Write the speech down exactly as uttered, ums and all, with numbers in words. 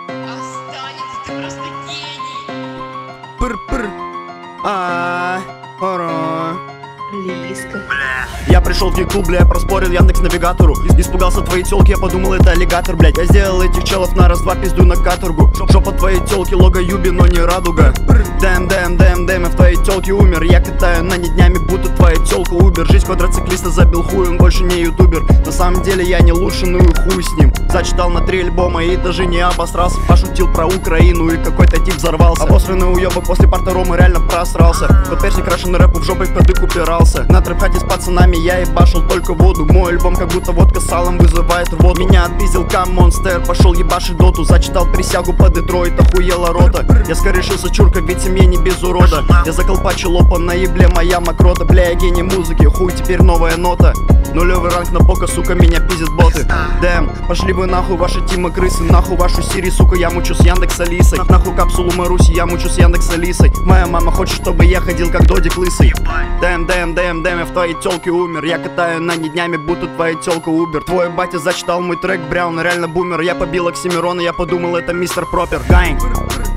Останется, ты просто гений. Пыр-пыр. А, ора. Лиска. Я пришел в Ютуб, бля, я проспорил Яндекс навигатору. Испугался твоей тёлки, я подумал, это аллигатор, блядь. Я сделал этих челов на раз-два, пизду на каторгу. Жопа твоей тёлки, лого Юби, но не радуга. Дэм, дэм, дэм, дэм, я в твоей тёлке умер. Я катаю на не днями, будто твоя тёлка убер. Жизнь квадроциклиста забил хуй, он больше не ютубер. На самом деле я не лучше, ну и хуй с ним. Зачитал на три альбома и даже не обосрался. Пошутил про Украину и какой-то тип взорвался. Обосранный уёбок после парта Рома реально просрался. Под персик крашеный рэп в жопой в кадык упирался. На трэп-хате с пацанами я ебашил только воду. Мой альбом как будто водка с салом вызывает рвоту. Меня отпиздил Каммонстер, пошел ебашить доту. Зачитал присягу по Детройт, охуела рота. Я скорешился чурка, ведь семье не без урода. Я заколпачил лопа на ебле, моя мокрота. Бля, я гений музыки, хуй теперь новая нота. Нулевый ранг на пока, сука, меня пиздят боты. Дэм, пошли вы нахуй ваши тима крысы. Нахуй вашу Сири, сука, я мучу с Яндекс Алисой. Нахуй капсулу Маруси, я мучу с Яндекс Алисой. Моя мама хочет, чтобы я ходил как Додик лысый. Дэм, дэм, дэм, дэм, я в твоей тёлке умер. Я катаю на не днями, будто твоя тёлка убер. Твой батя зачитал мой трек, Браун реально бумер. Я побил Оксимирона, я подумал, это мистер Пропер. Гайн.